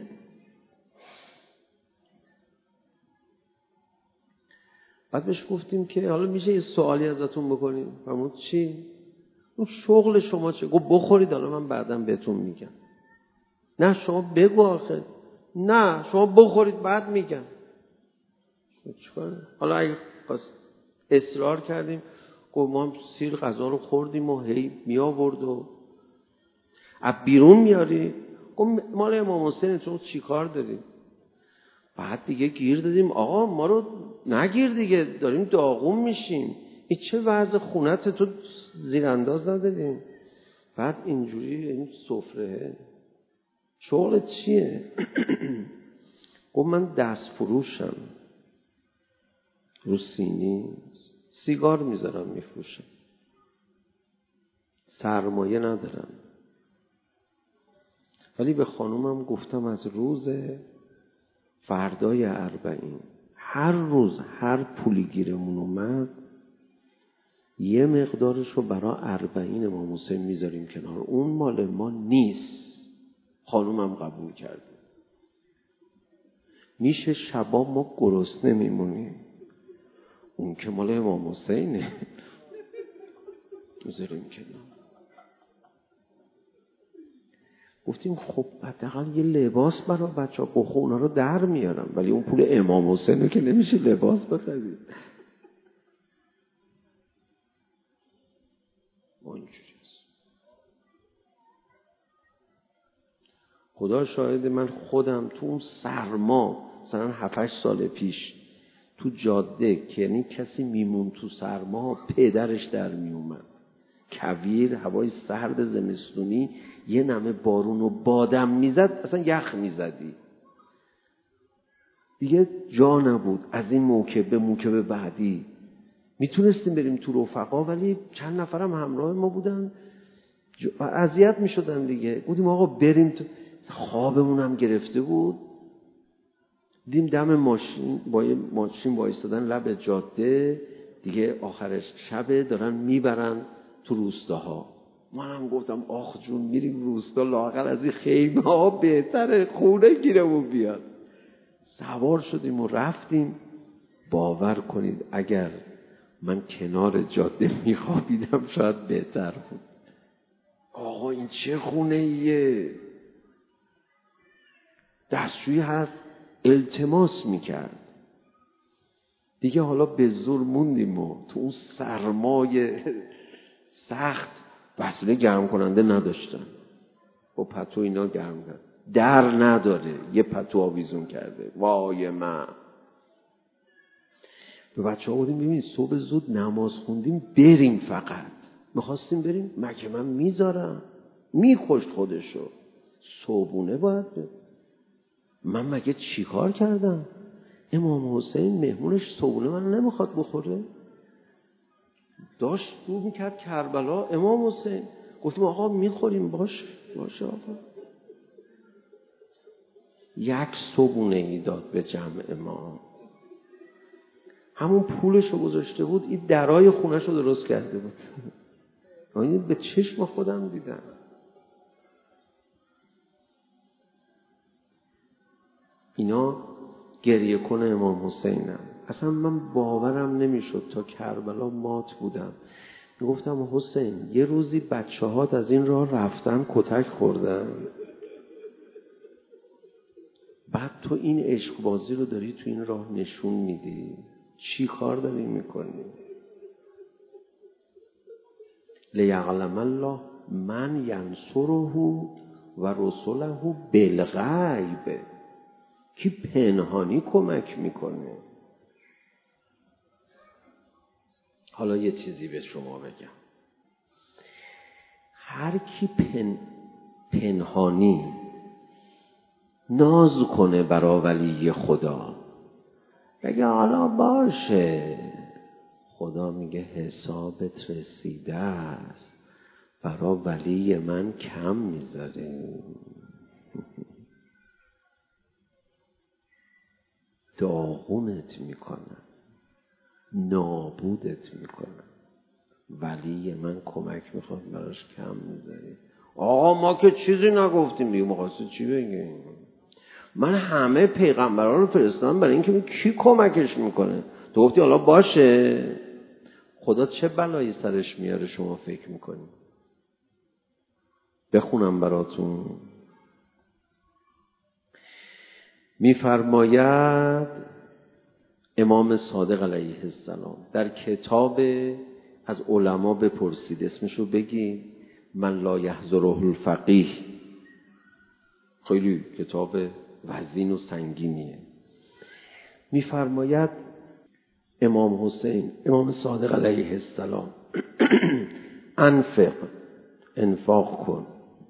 بعد بهش گفتیم که حالا میشه یه سوالی ازتون بکنیم؟ فرمود چی؟ اون شغل شما چه؟ گفت بخورید حالا من بعداً بهتون میگم. نه شما بگو آخه. نه شما بخورید بعد میگم. چیکار؟ حالا اگه اصرار کردیم، گفت ما هم سیر غذا رو خوردیم و هی می آورد و از بیرون میاری. گفت مال امام حسین تو چی کار داریم؟ بعد دیگه گیر دادیم آقا ما رو نگیر دیگه، داریم داغون میشیم، این چه وضع خونت تو زیر انداز نداریم. بعد اینجوری این سفره شغلت چیه؟ گفت من دست فروشم، رو سینی سیگار میذارم میفروشم، سرمایه ندارم. ولی به خانومم گفتم از روز فردای اربعین هر روز هر پولی گیرمون اومد یه مقدارش رو برای اربعین امام حسین میذاریم کنار، اون مال ما نیست. خانومم قبول کرد. میشه شبا ما گرسنه میمونیم، اون که مال امام حسینه میذاریم کنار. گفتیم خب حداقل یه لباس برای بچه ها بخور، اونا رو در میارم، ولی اون پول امام حسینه که نمیشه لباس بخرید. ما اینجوری است. خدا شاهد، من خودم تو اون سرما مثلا هفت هشت سال پیش تو جاده که یعنی کسی میمون تو سرما، پدرش در میومد، کویر، هوای سرد زمستونی، یه نمه بارون و بادم میزد، اصلا یخ میزدی دیگه، جا نبود. از این موکب به موکب بعدی میتونستیم بریم تو رفقا، ولی چند نفرم همراه ما بودن اذیت میشدن دیگه. گفتیم آقا بریم تو. خوابمون هم گرفته بود، دیدیم دم ماشین با یه ماشین وایستادن لب جاده دیگه، آخرش شبه دارن میبرن تو روستاها. منم گفتم آخ جون میریم روستا، لااقل از این خیمه ها بهتره، خونه گیرمون بیاد. سوار شدیم و رفتیم. باور کنید اگر من کنار جاده میخوابیدم شاید بهتر بود. آقا این چه خونه ایه؟ دستشویی هست، التماس میکرد دیگه. حالا به زور موندیم و تو اون سرمای سخت، وسیله گرم کننده نداشتن، با پتو اینا گرم کرد، در نداره، یه پتو آویزون کرده. وای من به بچه ها بودیم ببین صبح زود نماز خوندیم بریم، فقط میخواستیم بریم، مگه من میذارم؟ میخوشت خودشو، صبحونه باید بریم. من مگه چی کار کردم؟ امام حسین مهمونش صبحونه من نمیخواد بخوره؟ داشت رو میکرد کربلا امام حسین. گفتیم آقا میخوریم، باش باشه آقا. یک صبحونه ای داد به جمع ما، همون پولشو گذاشته بود، این درای خونهشو درست کرده بود. این به چشم خودم دیدم. اینا گریه کنه امام حسینم. اصلا من باورم نمیشد تا کربلا مات بودم. میگفتم حسین یه روزی بچه هات از این راه رفتن کتک خوردن، بعد تو این عشق بازی رو داری تو این راه نشون میدی، چی کار داری میکنی؟ لیعلم الله من ینصره و رسله بالغیب، کی پنهانی کمک میکنه. حالا یه چیزی به شما بگم، هر کی پن... پنهانی ناز کنه برا ولی خدا، بگه حالا باشه، خدا میگه حسابت رسیده است، برا ولی من کم میذاره، داغونت میکنم، نابودت میکنم، ولی من کمک میخواد براش کم میذاری. آقا ما که چیزی نگفتیم دیگه، مقاصد چی بگیم؟ من همه پیغمبران رو فرستادم برای اینکه کی کمکش میکنه. تو گفتی حالا باشه، خدا چه بلایی سرش میاره شما فکر میکنی؟ بخونم براتون. میفرماید امام صادق علیه السلام در کتاب، از علما بپرسید اسمشو بگید، من لا یحضره الفقیه، خیلی کتاب وزین و سنگینیه. میفرماید امام حسین، امام صادق علیه السلام انفق، انفاق کن،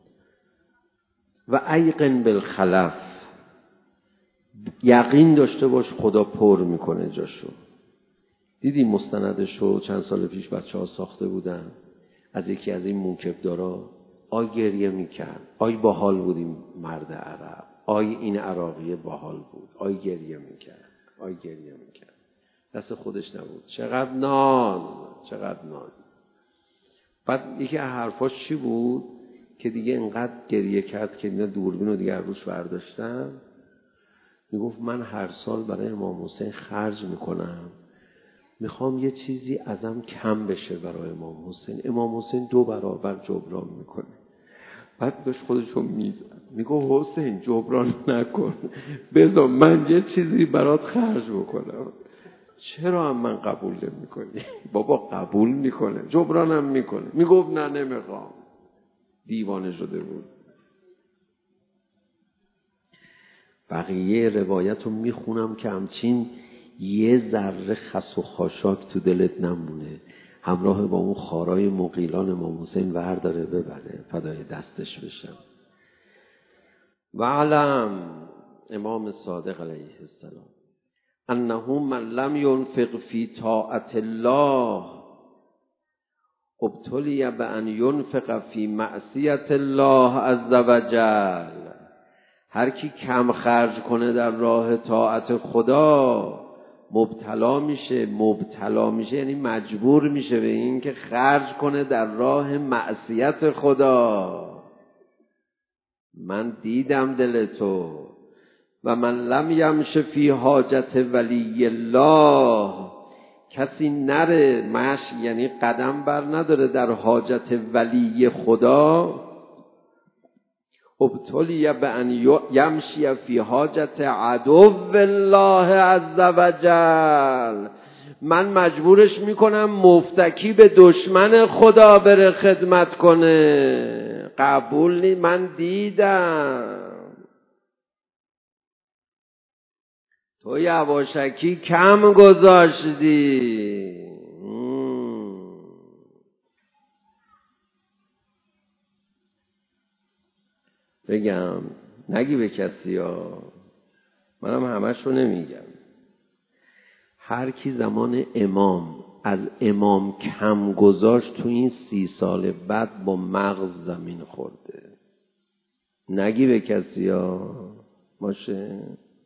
و ایقن بالخلف، یقین داشته باش خدا پر میکنه جاشو. دیدی مستندشو چند سال پیش بچه ها ساخته بودن از یکی از این موکبدارا، آی گریه میکرد، آی باحال بودیم مرد عرب، آی این عراقی باحال بود، آی گریه میکرد، آی گریه میکرد، دست خودش نبود، چقدر ناز، چقدر ناز. بعد یکی از حرفاش چی بود که دیگه انقدر گریه کرد که اینا دوربین رو دیگه روش برداشتن، میگفت من هر سال برای امام حسین خرج میکنم، میخوام یه چیزی ازم کم بشه برای امام حسین. امام حسین دو برابر جبران میکنه. بعد داشت خودشو میزد، میگه حسین جبران نکن، بذار من یه چیزی برات خرج بکنم. چرا هم من قبول نمیکنی؟ بابا قبول میکنه، جبرانم میکنه. میگفت نه نمیخوام، دیوانه شده بود. بقیه روایت رو میخونم که همچین یه ذره خس و خاشاک تو دلت نمونه، همراه با اون خارای مغیلان امام حسین ورداره ببره، فدای دستش بشم. و علم امام صادق علیه السلام انه من لم ينفق فی طاعت الله ابتلی بان ينفق فی معصیت الله عز وجل. هر کی کم خرج کنه در راه طاعت خدا مبتلا میشه. مبتلا میشه یعنی مجبور میشه به این که خرج کنه در راه معصیت خدا. من دیدم دل تو. و من لم یمش فی حاجت ولی الله، کسی نره مش یعنی قدم بر نداره در حاجت ولی خدا، ابتلی بان یمشی فی حاجت عدو الله عز وجل. من مجبورش میکنم مفتکی به دشمن خدا بره خدمت کنه. قبول نی. من دیدم تو یواشکی کم گذاشتی. بگم نگی به کسی ها، منم همش رو نمیگم. هر کی زمان امام از امام کم گذاشت تو این سی سال بعد با مغز زمین خورده. نگی به کسی ها باشه.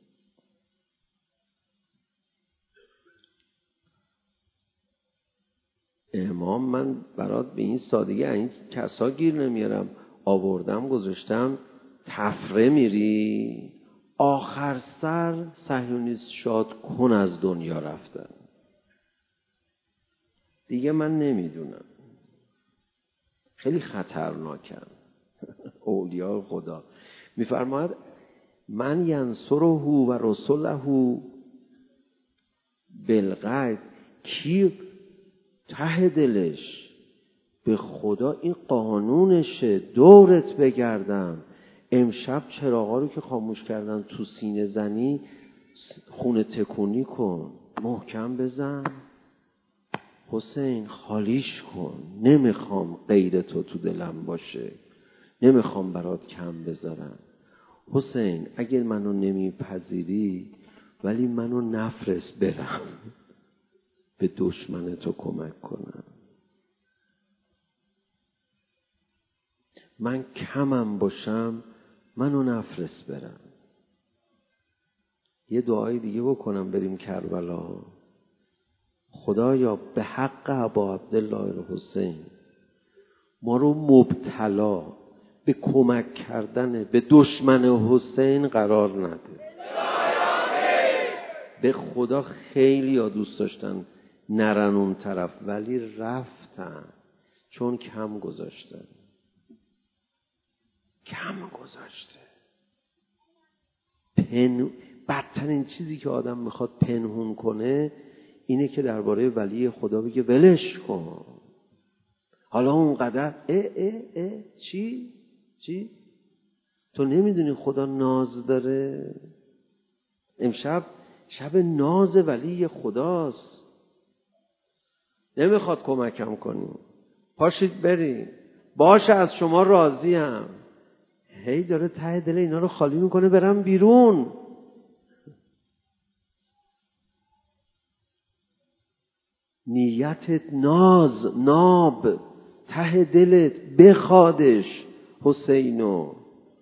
امام من برات به این سادگی این کسا گیر نمیارم، آوردم گذاشتم. تفره میری آخر سر صهیونیست شاد کن از دنیا رفتن. دیگه من نمیدونم، خیلی خطرناکم. اولیاء خدا میفرماید من ینصره و رسله بالغیب، کی ته دلش به خدا این قانونشه دورت بگردم. امشب چراغا رو که خاموش کردن تو سینه زنی خونه تکونی کن، محکم بزن، حسین خالیش کن، نمیخوام غیر تو تو دلم باشه، نمیخوام برات کم بذارم. حسین اگر منو نمیپذیری ولی منو نفرست برم به دشمن تو کمک کنم. من کمم باشم منو نفرست برم. یه دعای دیگه بکنم بریم کربلا. خدایا به حق ابا عبدالله الحسین ما رو مبتلا به کمک کردن به دشمن حسین قرار نده. به خدا خیلی ها دوست داشتن نرن اون طرف ولی رفتن چون کم گذاشتن. کم گذاشته. پن... بدترین چیزی که آدم میخواد پنهون کنه اینه که درباره ولی خدا بگه ولش کن. حالا اونقدر اه اه اه چی؟ چی؟ تو نمیدونی خدا ناز داره؟ امشب شب ناز ولی خداست. نمیخواد کمکم کنیم. پاشید بریم. باشه از شما راضیم. هی داره ته دل اینا رو خالی میکنه برم بیرون. نیتت ناز، ناب، ته دلت بخوادش حسینو.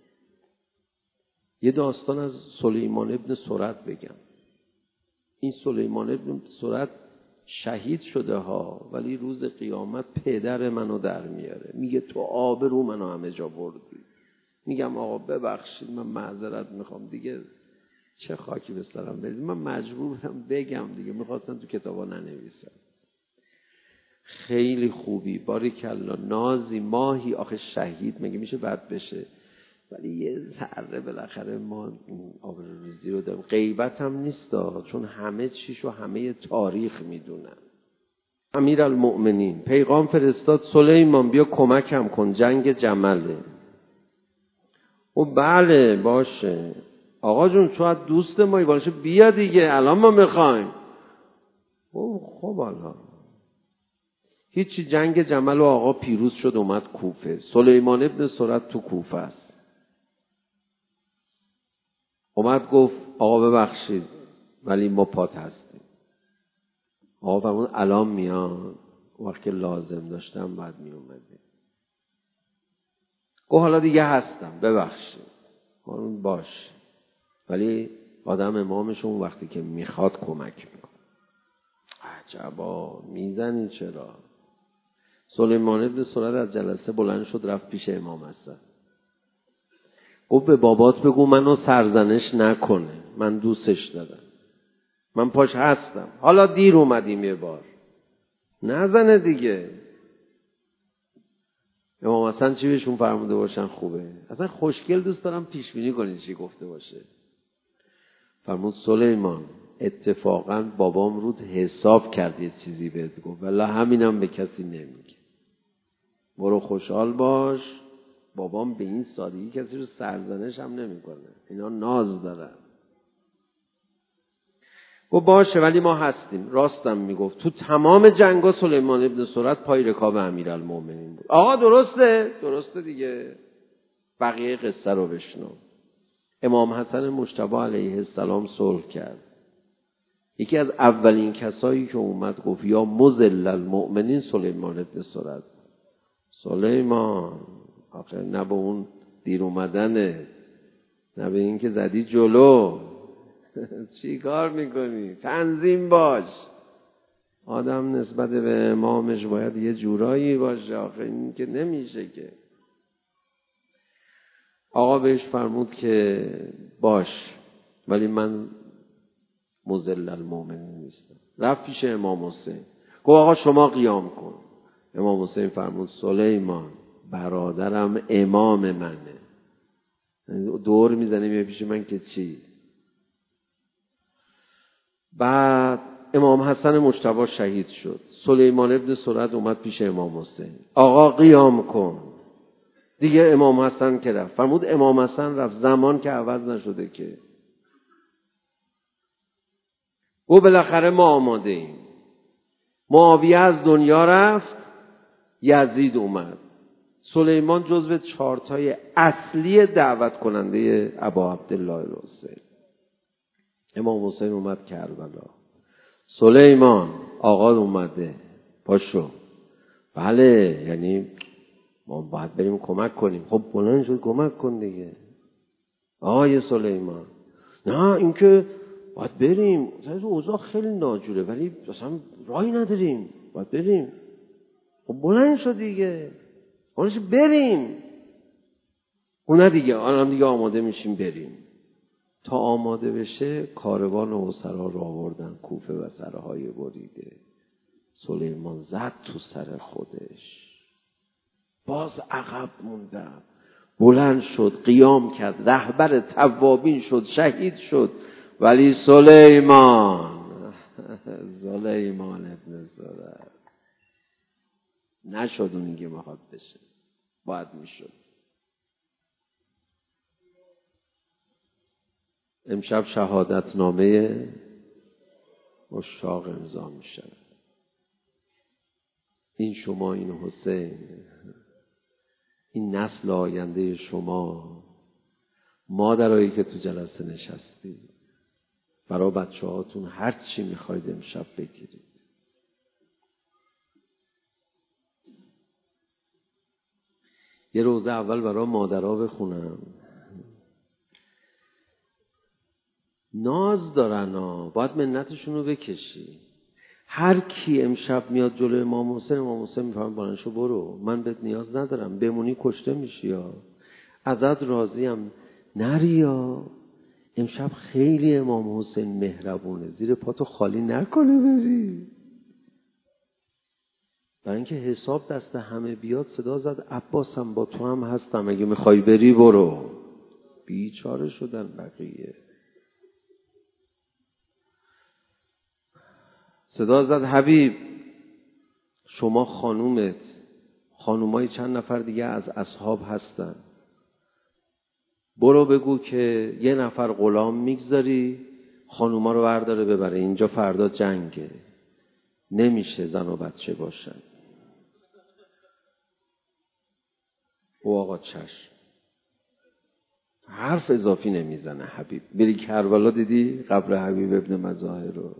یه داستان از سلیمان ابن سرد بگم. این سلیمان ابن سرد شهید شده ها ولی روز قیامت پدر منو در میاره. میگه تو آبرو منو همه جا بردی. میگم آقا ببخشید من معذرت میخوام دیگه چه خاکی به سرم بریزید. من مجبورم بگم دیگه، میخواستم تو کتابا ننویسم. خیلی خوبی باریکلا نازی ماهی آخه شهید مگه میشه بد بشه؟ ولی یه ذره بالاخره ما آبروریزی رو داریم. غیبت هم نیست چون همه چیشو همه تاریخ میدونن. امیرالمؤمنین پیغام فرستاد سلیمان بیا کمکم کن جنگ جمله. او بله باشه آقا جون شاید دوست ما باشه بیا دیگه الان ما میخوایم. او خب حالا هیچی جنگ جمل و آقا پیروز شد اومد کوفه. سلیمان ابن سرد تو کوفه است. اومد گفت آقا ببخشید ولی ما پات هستیم. آقا فرمود الان میاد. وقتی که لازم داشتم بعد می اومده. گفت حالا دیگه هستم ببخشید. فرمود باش ولی آدم امامشون وقتی که میخواد کمک میکنه. عجبا میزنی چرا؟ سلیمان ابن سرد از جلسه بلند شد رفت پیش امام حسن. گفت به بابات بگو منو سرزنش نکنه، من دوستش دارم، من پاش هستم. حالا دیر اومدیم یه بار نزنه دیگه. امام حسن چی بهشون فرموده باشن خوبه؟ اصلا خوشگل دوست دارم پیش بینی کنید چی گفته باشه. فرمود سلیمان اتفاقا بابام رود حساب کرد یه چیزی بهت گفت ولی همینم به کسی نمیگه. برو خوشحال باش بابام به این سادگی کسی رو سرزنش هم نمیکنه. اینا ناز دارن. گفت باشه ولی ما هستیم. راستم میگفت تو تمام جنگا سلیمان ابن سرد پای رکاب امیرالمومنین بود. آقا درسته درسته دیگه. بقیه قصه رو بشنو. امام حسن مجتبی علیه السلام صلح کرد. یکی از اولین کسایی که اومد گفت یا مذل المؤمنین سلیمان ابن سرد. سلیمان آخه نه به اون دیر اومدنه نه به این که زدی جلو. چی کار میکنی؟ تنظیم باش. آدم نسبت به امامش باید یه جورایی باشه. آخه این که نمیشه که. آقا بهش فرمود که باش ولی من مذل المؤمنین نیستم. رفت پیش امام حسین، گفت آقا شما قیام کن. امام حسین فرمود سلیمان برادرم امام منه، دور میزنه میاد پیش من که چی. بعد امام حسن مجتبی شهید شد. سلیمان ابن سرد اومد پیش امام حسین، آقا قیام کن. دیگه امام حسن که رفت، فرمود امام حسن رفت، زمان که عوض نشده که. او بالاخره ما آماده ایم. معاویه از دنیا رفت، یزید اومد. سلیمان جزو چارتای اصلی دعوت کننده ابا عبدالله الحسین. امام حسین اومد کربلا. سلیمان آقا اومده، پاشو. بله، یعنی ما باید بریم کمک کنیم. خب بلند شد کمک کن دیگه. آقای سلیمان نه اینکه باید بریم، اوضاع خیلی ناجوره ولی اصلا راهی نداریم، باید بریم. خب بلند شد دیگه، بلند شد بریم. اون دیگه الان دیگه آماده میشیم بریم. تا آماده بشه کاروان اسرا رو آوردن کوفه و سرهای بریده. سلیمان زد تو سر خودش، باز عقب موندم. بلند شد قیام کرد، رهبر توابین شد، شهید شد. ولی سلیمان سلیمان ابن زرد نشد اونی که میخواد بشه، باید میشد. امشب شهادت نامه عشاق امضا میشه. این شما، این حسین، این نسل آینده شما، مادرایی که تو جلسه نشستی، برای بچه هاتون هر چی میخواید امشب بگیرید. یه روزه اول برای مادرها بخونم. ناز دارن ها، باید منتشون رو بکشی. هر کی امشب میاد جلوی امام حسین، امام حسین میفرمه بلندشو برو، من بهت نیاز ندارم، بمونی کشته میشی ها، ازت راضیم، نری ها. امشب خیلی امام حسین مهربونه، زیر پاتو خالی نکنه بری. برای اینکه حساب دست همه بیاد صدا زد عباسم با تو هم هستم، اگه میخوای بری برو. بیچاره شدن بقیه. صدا زد حبیب شما خانومت، خانومای چند نفر دیگه از اصحاب هستن، برو بگو که یه نفر غلام میگذاری خانوما رو برداره ببره، اینجا فردا جنگه، نمیشه زن و بچه باشن. او آقا چشم، حرف اضافی نمیزنه حبیب. بری کربلا دیدی قبر حبیب ابن مظاهر رو،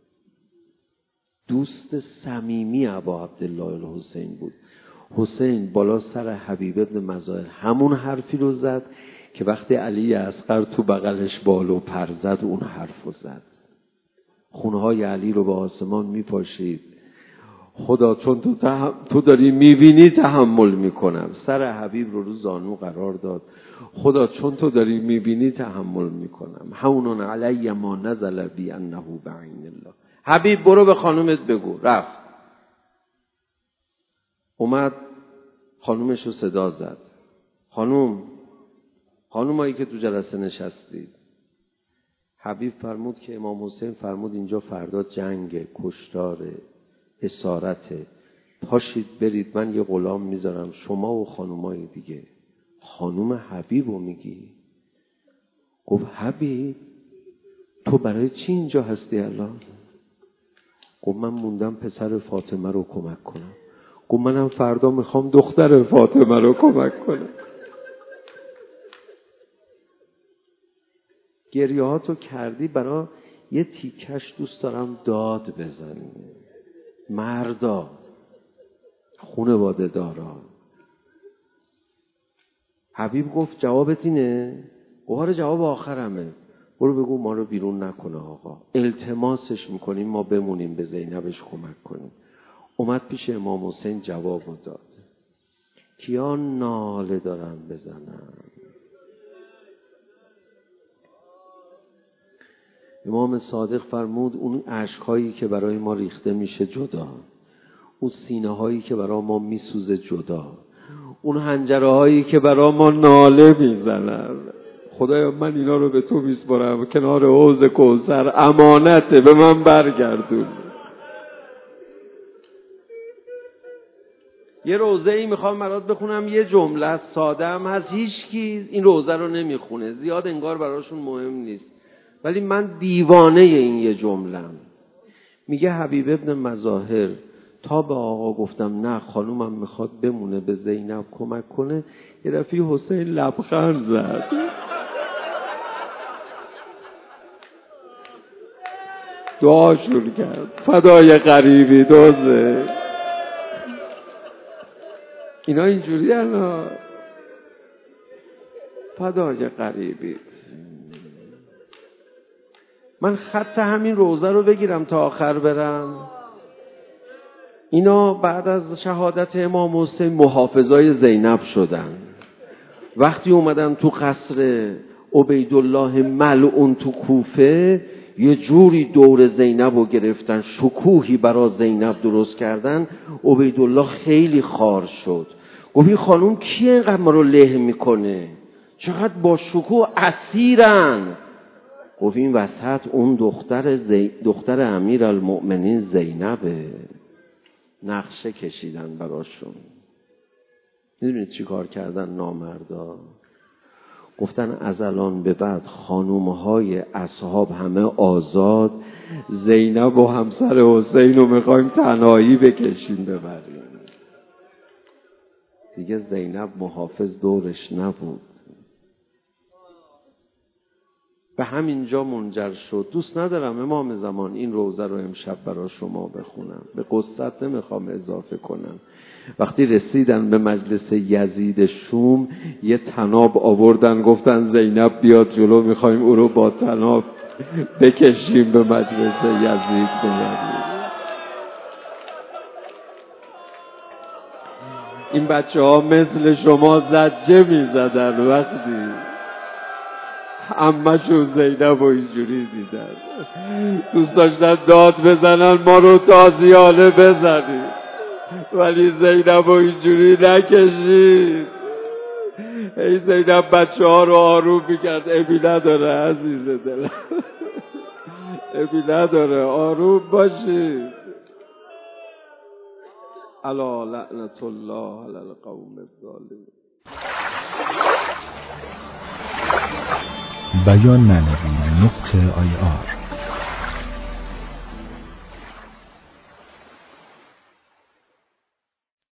دوست صمیمی ابا عبدالله الحسین بود. حسین بالا سر حبیب ابن مظاهر همون حرفی رو زد که وقتی علی اصغر تو بغلش بال و پر زد اون حرف رو زد. خونهای علی رو به آسمان میپاشید. خدا چون تو, تح... تو داری میبینی تحمل میکنم. سر حبیب رو رو زانو قرار داد. خدا چون تو داری میبینی تحمل میکنم. هونون علی ما نزل بی انه بعین الله. حبیب برو به خانومت بگو. رفت اومد خانومش رو صدا زد. خانوم، خانومایی که تو جلسه نشستید. حبیب فرمود که امام حسین فرمود اینجا فردا جنگ، کشتاره، اسارته، پاشید برید، من یه غلام میذارم شما و خانومای دیگه. خانوم حبیبو میگی؟ گفت حبیب تو برای چی اینجا هستی الان؟ گفت من موندم پسر فاطمه رو کمک کنم. گفت منم فردا میخوام دختر فاطمه رو کمک کنم. گریه ها تو کردی، برای یه تیکش دوست دارم داد بزنی. مردا، خانواده دارا. حبیب گفت جوابت اینه؟ گوهر جواب آخرمه. برو بگو ما رو بیرون نکنه آقا، التماسش میکنیم ما بمونیم، به زینبش کمک کنیم. اومد پیش امام حسین جواب داد. کیا ناله دارن بزنن؟ امام صادق فرمود اون اشک‌هایی که برای ما ریخته میشه جدا، اون سینه‌هایی که برای ما میسوزه جدا، اون حنجره‌هایی که برای ما ناله میزنن، خدایا من اینا رو به تو میسپارم، کنار حوض کوثر امانته، به من برگردون. یه روزه ای میخوام برات بخونم، یه جمله ساده هم هست، هیچ کی این روزه رو نمیخونه، زیاد انگار براشون مهم نیست، ولی من دیوانه این یه جمله‌ام. میگه حبیب ابن مظاهر تا به آقا گفتم نه خانومم میخواد بمونه به زینب کمک کنه، یه دفعه حسین لبخند زد. دعاشون کرد فدای غریبی دوزه. اینا اینجوری انا فدای غریبی. من خط همین روزه رو بگیرم تا آخر برم. اینا بعد از شهادت امام حسین محافظای زینب شدن. وقتی اومدن تو قصر عبیدالله ملعون تو کوفه، یه جوری دور زینب رو گرفتن، شکوهی برای زینب درست کردن. عبیدالله خیلی خار شد، گفت این خانوم کی اینقدر ما رو له میکنه، چقدر با شکوه اسیرن. گفت این وسط اون دختر زی... دختر امیرالمؤمنین زینبه، نقشه کشیدن براشون. میدونید چی کار کردن نامردا؟ گفتن از الان به بعد خانومهای اصحاب همه آزاد، زینب و همسر حسین رو میخوایم تنهایی بکشیم ببریم. دیگه زینب محافظ دورش نبود. به همین جا منجر شد. دوست ندارم امام زمان این روزه رو امشب برای شما بخونم، به قصت نمیخوام اضافه کنم. وقتی رسیدن به مجلس یزید شوم، یه طناب آوردن، گفتن زینب بیاد جلو، میخوایم او رو با طناب بکشیم به مجلس یزید ببریم. این بچه ها مثل شما زجه میزدن وقتی عمه‌شون زینب و اینجوری دیدن، دوست داشتن داد بزنن ما رو تازیانه بزنید، ولی زینب و اینجوری نکشید. ای زینب بچه ها رو آروم میکرد، ابی نداره عزیز دلم، ابی نداره، آروم باشید. الا لعنت الله علی القوم الظالمین.
بیان معنوی نقطه آی آر